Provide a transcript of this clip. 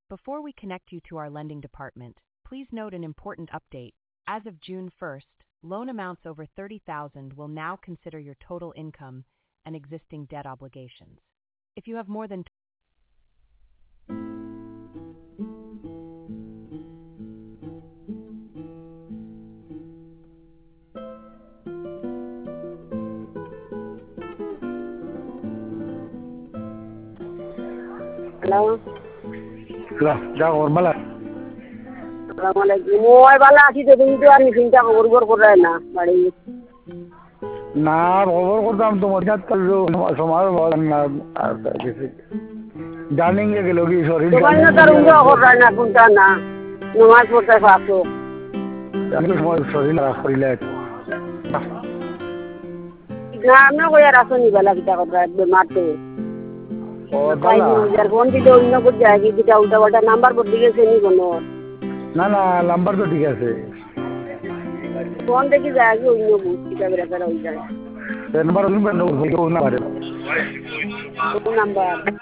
Before we connect you to our lending department, please note an important update. As of June 1st, loan amounts over $30,000 will now consider your total income and existing debt obligations. If you have more than Hello. যা বলা আসসালামু আলাইকুম। ওই বালা আছি তো, তুমি তো আর চিন্তা খবর করে না বাড়ি। না খবর করতাম তোমার সাথে সময় না আর কিছু জানি গেল কি শরীর তোমার না তার উঙ্গা করে না কোনটা না নমাজ পড়তে পারছো। আমি সময় শরীর খারাপ করিলে না আমরা কই আর আসনি বালা কিটা কথা বেমার তো। ও তাই বালা যার ফোন দিতে অন্য করে যায় কি কিটা উল্টা পাল্টা নাম্বার বদলে গেছে নি কোনো। না না নাম্বার তো ঠিক আছে ফোন দেখি যায় কি অন্য কিটা বেরা হয়ে যায়। নাম্বার না পারে কোন নাম্বার?